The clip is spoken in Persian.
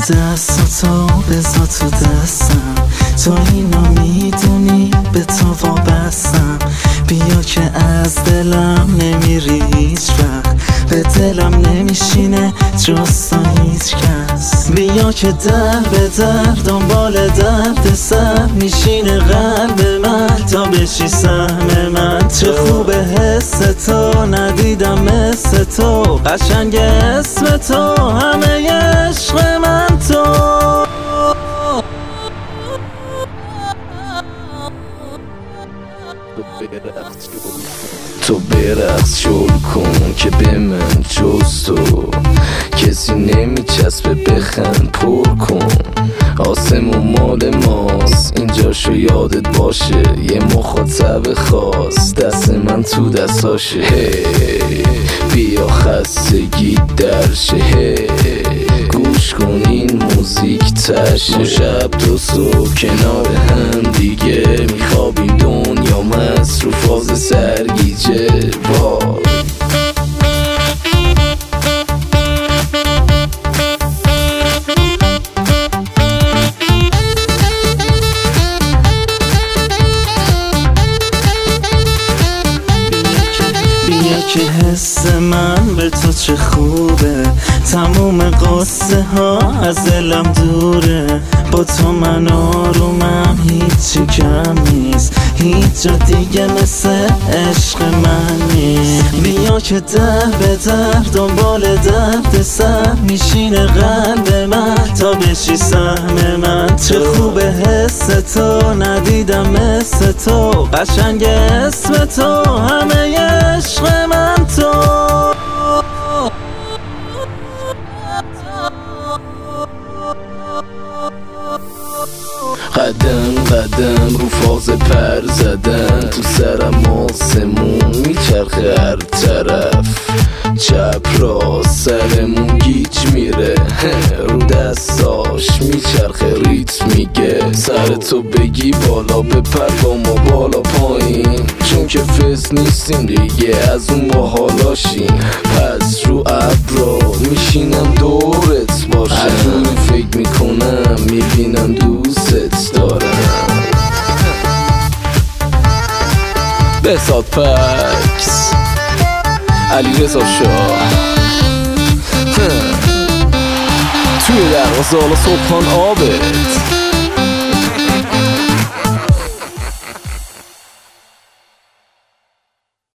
دستاتو بذار تو دستم، تو اینو میدونی به تو وابستم. بیا که از دلم نمیری هیچ وقت، به دلم نمیشینه جز تا هیچ کس. بیا که در به در دنبال درد سر میشینه قلب من تا بشی سهم من. چه خوبه حس تو، ندیدم مثل تو، قشنگ اسم تو، همه عشق من تو. تو برقص شل کن که به من جز تو کسی نمیچسبه، بخند پر کن. آسمون مال ماست اینجاشو یادت باشه، یه مخاطب خاص دست من تو دستاشه. بیا خستگی درشه، گوش کن این موزیک تشه. شب تو صبح کنار هم دیگه میخوابیم، دنیا مست رو فاز سرگیجه. که حس من به تو چه خوبه، تموم قصه ها از دلم دوره. با تو من آرومم، هیچی کم نیست، هیچ جا دیگه مثل عشق من نیست. بیا که در به در دنبال درد سر میشینه قلب من تا بشی سهم من. چه خوبه حس تو، ندیدم مثل تو، قشنگ اسم تو، همه عشق من تو. قدم قدم رو فاز پر زدن، تو سرم آسمون میچرخه هر طرف. چپ راست سرمون گیج میره، رو دستاش میچرخه ریتم میگه. سر تو بگی بالا بپر با ما بالا پایین، چون که فز نیستیم دیگه از اون باحالاشیم. پس رو ابرا میشینم دورت باشم، هر جوری فکر میکنم میبینم دوست دارم. بساط پکس علیرضا شاه توی دروازه حالا صبحان آبت.